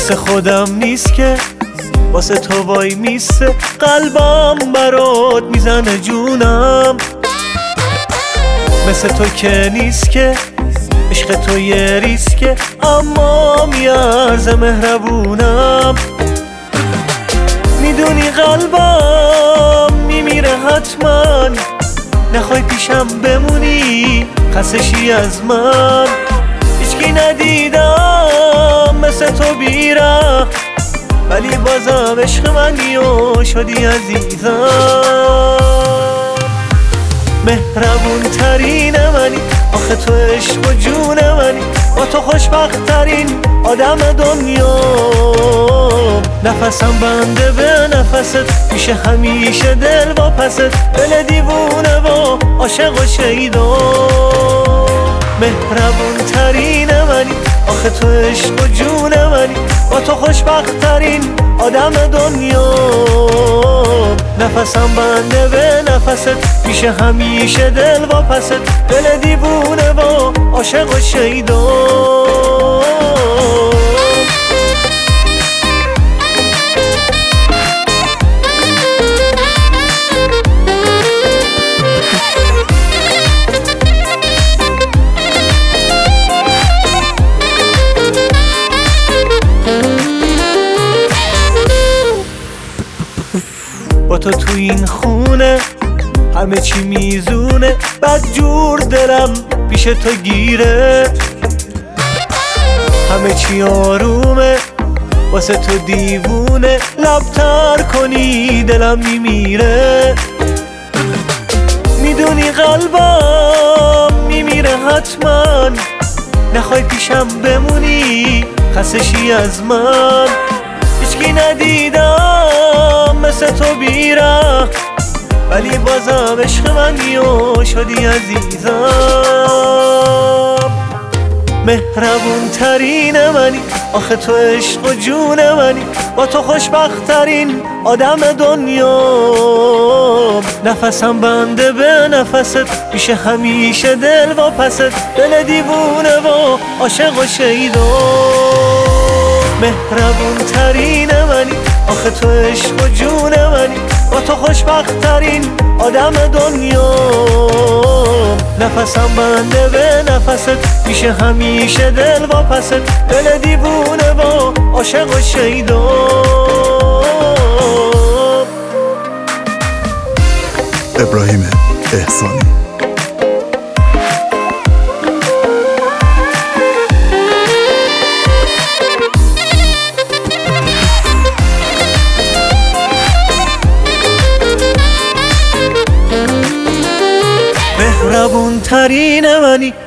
مثل خودم نیست که واسه تو وای میسته، قلبم برات میزنه جونم. مثل تو که نیست که عشق تو یه ریسکه، اما میارزه مهربونم. میدونی قلبم میمیره حتما، نخوای پیشم بمونی خستشی از من. هیچکی ندیدم مثل تو بیره، ولی بازم عشق منی و شدی عزیزم. مهربون ترین منی، آخه تو عشق و جون منی، با تو خوشبخت ترین آدم دنیا. نفسم بنده به نفست، میشه همیشه دل واپست، دل دیوونه و عاشق و شیدا. مهربون ترین منی، آخه تو عشق و جون منی، با تو خوشبخت ترین آدم دنیا. نفسم بنده به نفست، میشه همیشه دل واپست، دل دیوونه و عاشق و شیدا. با تو تو این خونه همه چی میزونه، بدجور دلم پیش تو گیره. همه چی آرومه واسه تو دیوونه، لبتر کنی دلم میمیره. میدونی قلبم میمیره حتما، نخوای پیشم بمونی خستشی از من. هیچکی ندیدم مثل تو بیره، ولی بازم عشق منی و شدی عزیزم. مهربون ترین منی، آخه تو عشق و جون منی، با تو خوشبخت ترین آدم دنیا. نفسم بنده به نفست، میشه همیشه دل واپست، دل دیوونه و عاشق و شیدا. مهربون ترین منی، آخه تو عشق و جون منی، با تو خوشبخت ترین آدم دنیا. نفسم بنده به نفست، میشه همیشه دل واپست، دل دیوونه و عاشق و شیدا. ابراهیم احسانی. مهربون ترین منی،